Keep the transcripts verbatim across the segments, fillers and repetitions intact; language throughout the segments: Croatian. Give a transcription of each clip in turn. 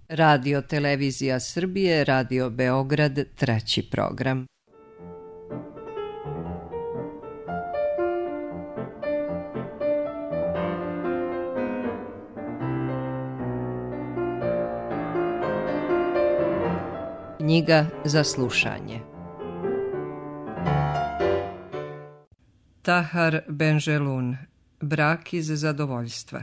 Radio Televizija Srbije, Radio Beograd, treći program. Knjiga za slušanje. Tahar Benjelun, Brak iz zadovoljstva.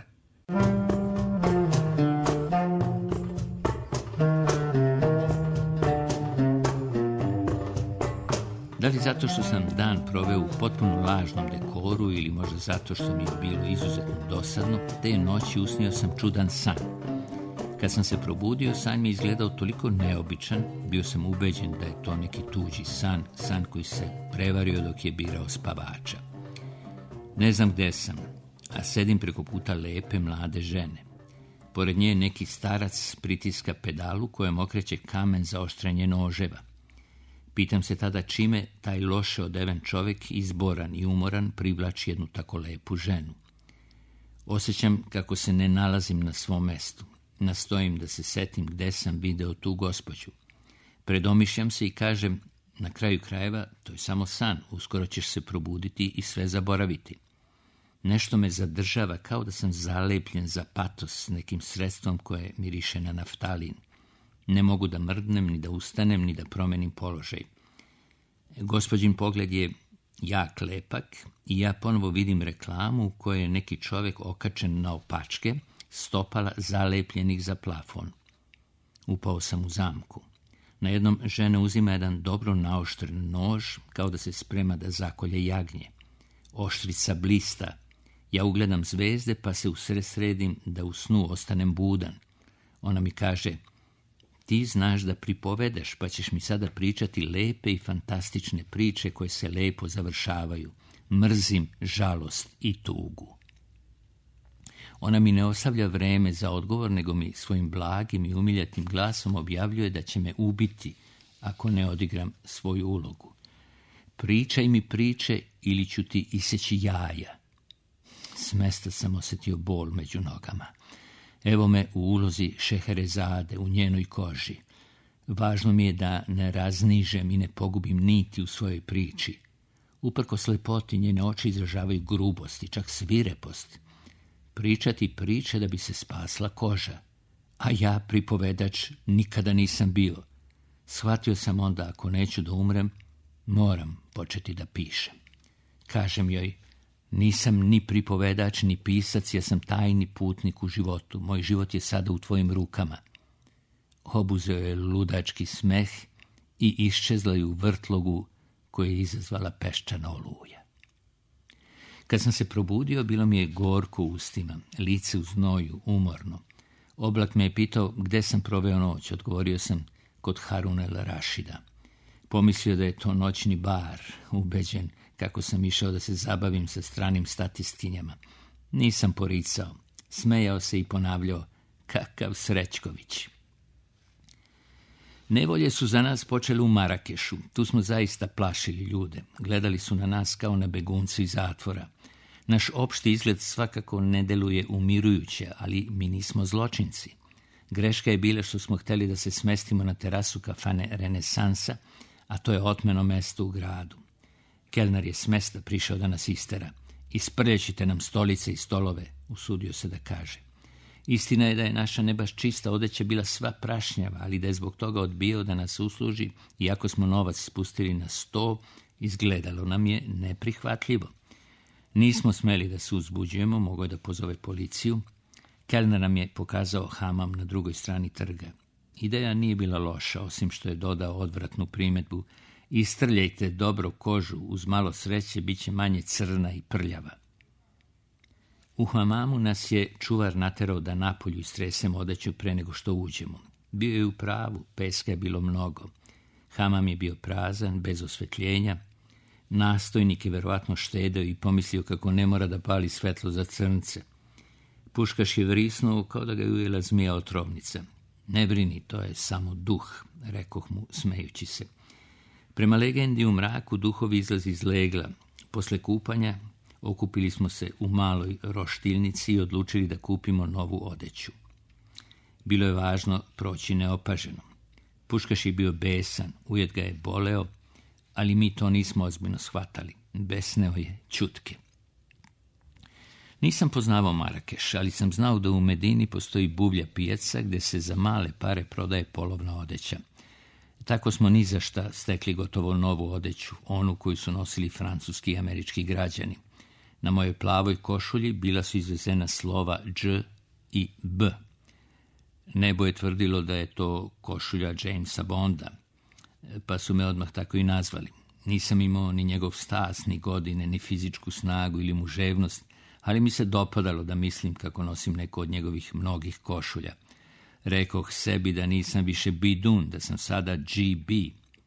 Da li zato što sam dan proveo u potpuno lažnom dekoru ili možda zato što mi je bilo izuzetno dosadno, te noći usnio sam čudan san. Kad sam se probudio, san mi je izgledao toliko neobičan, bio sam ubeđen da je to neki tuđi san, san koji se prevario dok je birao spavača. Ne znam gde sam, a sedim preko puta lepe mlade žene. Pored nje neki starac pritiska pedalu kojem okreće kamen za oštrenje noževa. Pitam se tada čime taj loše odeven čovjek, izboran i umoran, privlači jednu tako lepu ženu. Osjećam kako se ne nalazim na svom mestu. Nastojim da se setim gde sam video tu gospođu. Predomišljam se i kažem, na kraju krajeva, to je samo san, uskoro ćeš se probuditi i sve zaboraviti. Nešto me zadržava kao da sam zalepljen za patos s nekim sredstvom koje miriše na naftalin. Ne mogu da mrdnem, ni da ustanem, ni da promenim položaj. Gospođin pogled je jak lepak i ja ponovo vidim reklamu u kojoj je neki čovjek okačen na opačke, stopala zalepljenih za plafon. Upao sam u zamku. Na jednom žena uzima jedan dobro naoštren nož, kao da se sprema da zakolje jagnje. Oštrica blista. Ja ugledam zvezde, pa se usredsredim da u snu ostanem budan. Ona mi kaže, ti znaš da pripovedeš, pa ćeš mi sada pričati lepe i fantastične priče koje se lepo završavaju. Mrzim žalost i tugu. Ona mi ne ostavlja vreme za odgovor, nego mi svojim blagim i umiljatim glasom objavljuje da će me ubiti ako ne odigram svoju ulogu. Pričaj mi priče ili ću ti iseći jaja. S mesta sam osjetio bol među nogama. Evo me u ulozi Šeherezade u njenoj koži. Važno mi je da ne raznižem i ne pogubim niti u svojoj priči. Uprkos lepoti njene oči izražavaju grubost i čak svirepost. Pričati priče da bi se spasla koža. A ja, pripovedač, nikada nisam bio. Shvatio sam onda, ako neću da umrem, moram početi da pišem. Kažem joj, nisam ni pripovedač, ni pisac, ja sam tajni putnik u životu. Moj život je sada u tvojim rukama. Obuzeo je ludački smeh i iščezla je u vrtlogu koju je izazvala peščana oluja. Kad sam se probudio, bilo mi je gorko u ustima, lice u znoju, umorno. Oblak me je pitao gde sam proveo noć. Odgovorio sam kod Haruna el Rašida. Pomislio da je to noćni bar, ubeđen kako sam išao da se zabavim sa stranim statistkinjama. Nisam poricao, smejao se i ponavljao, kakav Srećković. Nevolje su za nas počele u Marakešu. Tu smo zaista plašili ljude. Gledali su na nas kao na begunce iz zatvora. Naš opšti izgled svakako ne deluje umirujuće, ali mi nismo zločinci. Greška je bila što smo hteli da se smestimo na terasu kafane Renesansa, a to je otmeno mesto u gradu. Kelner je s mesta prišao da nas istera. Isprljećite nam stolice i stolove, usudio se da kaže. Istina je da je naša ne baš čista odeća bila sva prašnjava, ali da je zbog toga odbijao da nas usluži, iako smo novac spustili na sto, izgledalo nam je neprihvatljivo. Nismo smeli da se uzbuđujemo, mogao je da pozove policiju. Kelner nam je pokazao hamam na drugoj strani trga. Ideja nije bila loša, osim što je dodao odvratnu primedbu. Istrljajte dobro kožu, uz malo sreće bit će manje crna i prljava. U hamamu nas je čuvar naterao da napolju istresemo odeću pre nego što uđemo. Bio je u pravu, peska je bilo mnogo. Hamam je bio prazan, bez osvetljenja. Nastojnik je verovatno štedeo i pomislio kako ne mora da pali svetlo za crnce. Puškaš je vrisnuo kao da ga je ujela zmija otrovnica. Ne brini, to je samo duh, rekoh mu smejući se. Prema legendi u mraku duhovi izlazi iz legla. Posle kupanja okupili smo se u maloj roštiljnici i odlučili da kupimo novu odeću. Bilo je važno proći neopaženo. Puškaš je bio besan, ujed ga je boleo, ali mi to nismo ozbiljno shvatali. Besneo je ćutke. Nisam poznavao Marakeš, ali sam znao da u Medini postoji buvlja pijaca gdje se za male pare prodaje polovna odeća. Tako smo ni za šta stekli gotovo novu odeću, onu koju su nosili francuski i američki građani. Na mojoj plavoj košulji bila su izvezena slova Dž i B. Nebo je tvrdilo da je to košulja Jamesa Bonda, pa su me odmah tako i nazvali. Nisam imao ni njegov stas, ni godine, ni fizičku snagu ili muževnost, ali mi se dopadalo da mislim kako nosim neko od njegovih mnogih košulja. Rekoh sebi da nisam više bidun, da sam sada G B.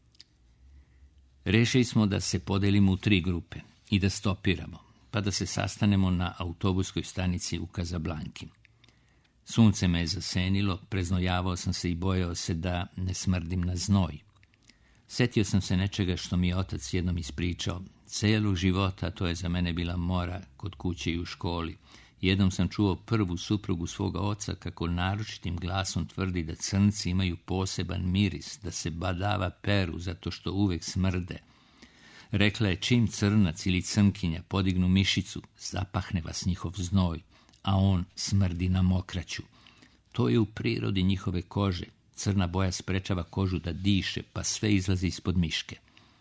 Rešili smo da se podelimo u tri grupe i da stopiramo, pa da se sastanemo na autobuskoj stanici u Kazablanki. Sunce me je zasenilo, preznojavao sam se i bojao se da ne smrdim na znoj. Setio sam se nečega što mi je otac jednom ispričao. Celog života to je za mene bila mora kod kuće i u školi. Jednom sam čuo prvu suprugu svoga oca kako naročitim glasom tvrdi da crnci imaju poseban miris, da se badava peru zato što uvek smrde. Rekla je, čim crnac ili crnkinja podignu mišicu, zapahne vas njihov znoj, a on smrdi na mokraću. To je u prirodi njihove kože. Crna boja sprečava kožu da diše, pa sve izlazi ispod miške.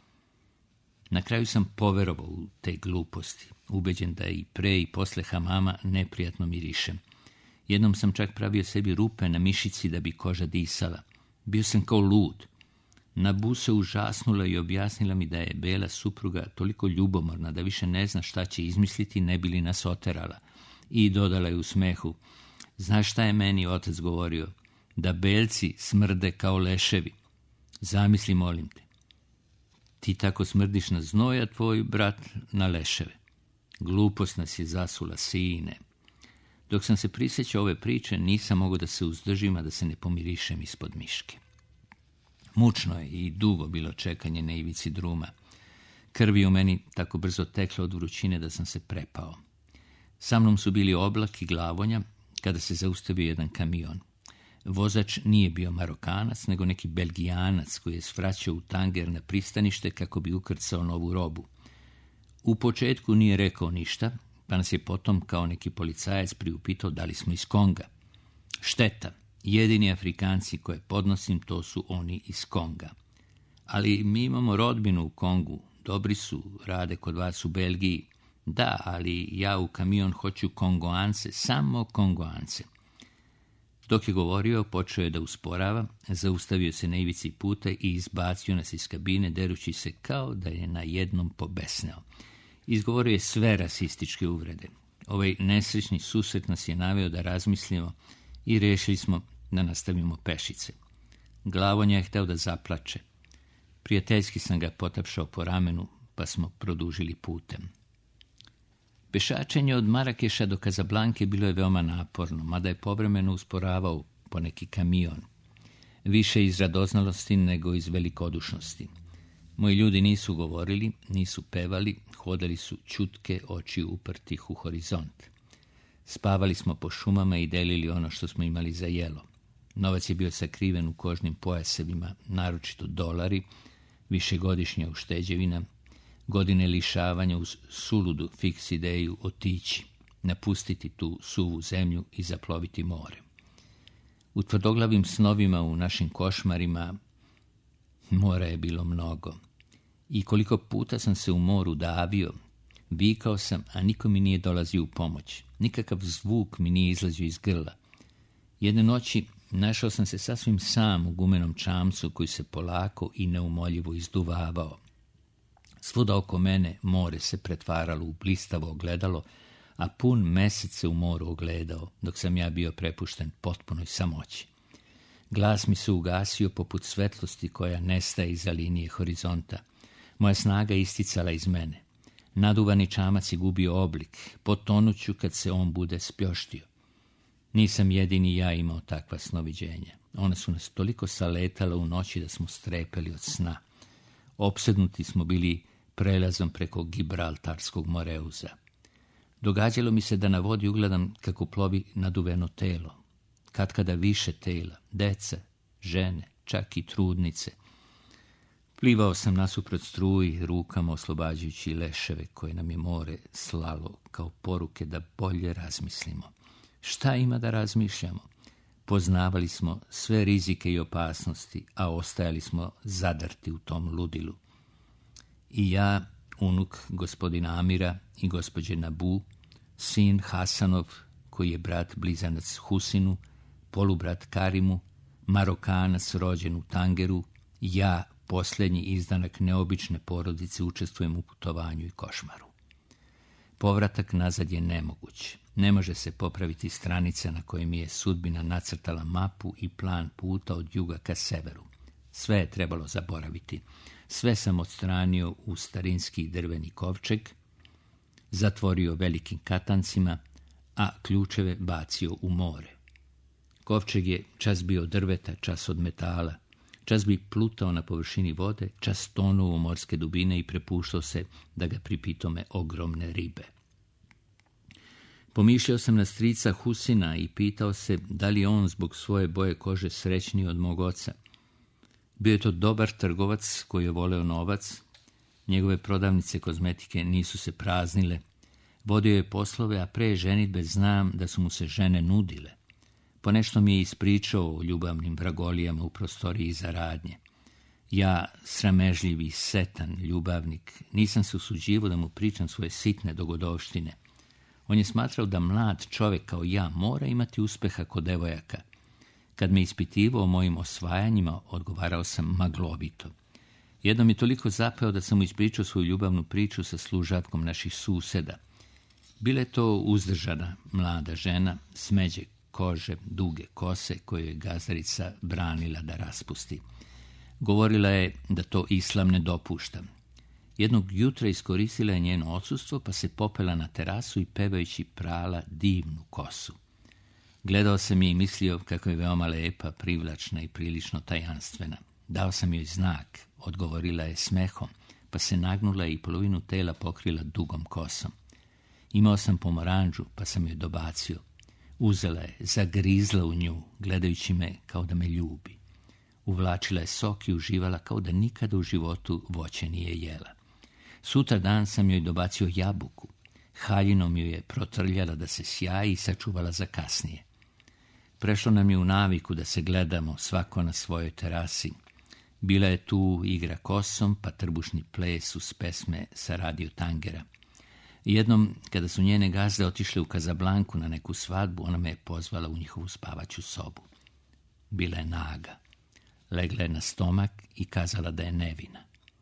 Na kraju sam poverovao u te gluposti, ubeđen da i pre i posle hamama neprijatno mirišem. Jednom sam čak pravio sebi rupe na mišici da bi koža disala. Bio sam kao lud. Nabu se užasnula i objasnila mi da je bela supruga toliko ljubomorna da više ne zna šta će izmisliti, ne bi li nas oterala. I dodala je u smehu, znaš šta je meni otac govorio? Da belci smrde kao leševi. Zamisli, molim te. Ti tako smrdiš na znoj, a tvoj brat na leševe. Glupost nas je zasula, sine. Dok sam se prisjećao ove priče, nisam mogao da se uzdržim, a da se ne pomirišem ispod miške. Mučno je i dugo bilo čekanje na ivici druma. Krvi u meni tako brzo tekla od vrućine da sam se prepao. Sa mnom su bili oblak i glavonja kada se zaustavio jedan kamion. Vozač nije bio Marokanac, nego neki Belgijanac koji je svraćao u tanger na pristanište kako bi ukrcao novu robu. U početku nije rekao ništa, pa nas je potom kao neki policajac priupitao da li smo iz Konga. Šteta, jedini Afrikanci koje podnosim to su oni iz Konga. Ali mi imamo rodbinu u Kongu, dobri su, rade kod vas u Belgiji. Da, ali ja u kamion hoću Kongoance, samo Kongoance. Dok je govorio, počeo je da usporava, zaustavio se na ivici puta i izbacio nas iz kabine, derući se kao da je na jednom pobesneo. Izgovorio je sve rasističke uvrede. Ovaj nesrećni susret nas je naveo da razmislimo i rešili smo da nastavimo pešice. Glavonja je hteo da zaplače. Prijateljski sam ga potapšao po ramenu, pa smo produžili putem. Pešačenje od Marakeša do Kazablanke bilo je veoma naporno, mada je povremeno usporavao po neki kamion. Više iz radoznalosti nego iz velikodušnosti. Moji ljudi nisu govorili, nisu pevali, hodali su ćutke, oči uprtih u horizont. Spavali smo po šumama i delili ono što smo imali za jelo. Novac je bio sakriven u kožnim pojasevima, naročito dolari, višegodišnja ušteđevina, godine lišavanja uz suludu fiks ideju otići, napustiti tu suvu zemlju i zaploviti more. U tvrdoglavim snovima u našim košmarima mora je bilo mnogo. I koliko puta sam se u moru davio, vikao sam, a niko mi nije dolazio u pomoć. Nikakav zvuk mi nije izlazio iz grla. Jedne noći našao sam se sasvim sam u gumenom čamcu koji se polako i neumoljivo izduvavao. Svuda oko mene more se pretvaralo u blistavo ogledalo, a pun mesec se u moru ogledao, dok sam ja bio prepušten potpunoj samoći. Glas mi se ugasio poput svetlosti koja nestaje iza linije horizonta. Moja snaga isticala iz mene. Naduvani čamac je gubio oblik, potonuću kad se on bude spljoštio. Nisam jedini ja imao takva snoviđenja. Ona su nas toliko saletala u noći da smo strepeli od sna. Opsednuti smo bili prelazom preko Gibraltarskog moreuza. Događalo mi se da na vodi ugledam kako plovi naduveno telo. katkada više tela, deca, žene, čak i trudnice. Plivao sam nasuprot struji, rukama oslobađajući leševe koje nam je more slalo kao poruke da bolje razmislimo. Šta ima da razmišljamo? Poznavali smo sve rizike i opasnosti, a ostajali smo zadrti u tom ludilu. I ja, unuk gospodina Amira i gospođe Nabu, sin Hasanov, koji je brat blizanac Husinu, polubrat Karimu, Marokanac rođen u Tangeru, ja, posljednji izdanak neobične porodice, učestvujem u putovanju i košmaru. Povratak nazad je nemoguć. Ne može se popraviti stranica na kojoj mi je sudbina nacrtala mapu i plan puta od juga ka severu. Sve je trebalo zaboraviti. Sve sam odstranio u starinski drveni kovčeg, zatvorio velikim katancima, a ključeve bacio u more. Kovčeg je čas bio drveta, čas od metala, čas bi plutao na površini vode, čas tonuo u morske dubine i prepuštao se da ga pripitome ogromne ribe. Pomišljao sam na strica Husina i pitao se da li on zbog svoje boje kože srećniji od mog oca. Bio je to dobar trgovac koji je voleo novac, njegove prodavnice kozmetike nisu se praznile, vodio je poslove, a pre ženidbe znam da su mu se žene nudile. Ponešto mi je ispričao o ljubavnim vragolijama u prostoriji za radnje. Ja, sramežljivi, setan ljubavnik, nisam se usuđivao da mu pričam svoje sitne dogodovštine. On je smatrao da mlad čovjek kao ja mora imati uspeha kod devojaka. Kad me ispitivao o mojim osvajanjima, odgovarao sam maglovito. Jednom je toliko zapeo da sam mu ispričao svoju ljubavnu priču sa služatkom naših suseda. Bila je to uzdržana mlada žena, smeđe kože, duge kose koje je gazdarica branila da raspusti. Govorila je da to islam ne dopušta. Jednog jutra iskoristila je njeno odsustvo, pa se popela na terasu i pevajući prala divnu kosu. Gledao sam je i mislio kako je veoma lepa, privlačna i prilično tajanstvena. Dao sam joj znak, odgovorila je smehom, pa se nagnula i polovinu tela pokrila dugom kosom. Imao sam pomoranđu, pa sam joj dobacio. Uzela je, zagrizla u nju, gledajući me kao da me ljubi. Uvlačila je sok i uživala kao da nikada u životu voće nije jela. Sutra dan sam joj dobacio jabuku. Haljinom ju je protrljala da se sjaji i sačuvala za kasnije. Prešlo nam je u naviku da se gledamo svako na svojoj terasi. Bila je tu igra kosom, pa trbušni ples uz pesme sa radio Tangera. Jednom, kada su njene gazde otišle u Kazablanku na neku svadbu, ona me je pozvala u njihovu spavaću sobu. Bila je naga. Legla je na stomak i kazala da je nevina.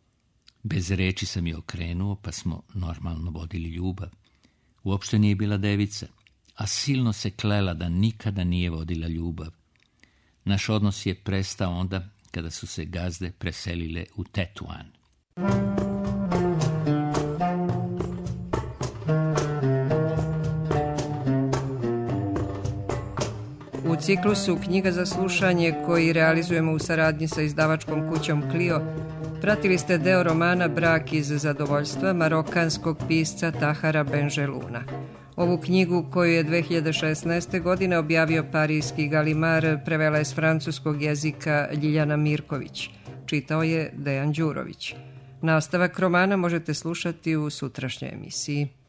Bez reči sam je okrenuo, pa smo normalno vodili ljubav. Uopšte nije bila devica, a silno se klela da nikada nije vodila ljubav. Naš odnos je prestao onda kada su se gazde preselile u Tetuan. U ciklusu Knjiga za slušanje, koji realizujemo u saradnji sa izdavačkom kućom Clio, pratili ste deo romana Brak iz zadovoljstva marokanskog pisca Tahara Benjeluna. Ovu knjigu, koju je dve hiljade šesnaeste. godine objavio parijski Galimar, prevela je s francuskog jezika Ljiljana Mirković. Čitao je Dejan Đurović. Nastavak romana možete slušati u sutrašnjoj emisiji.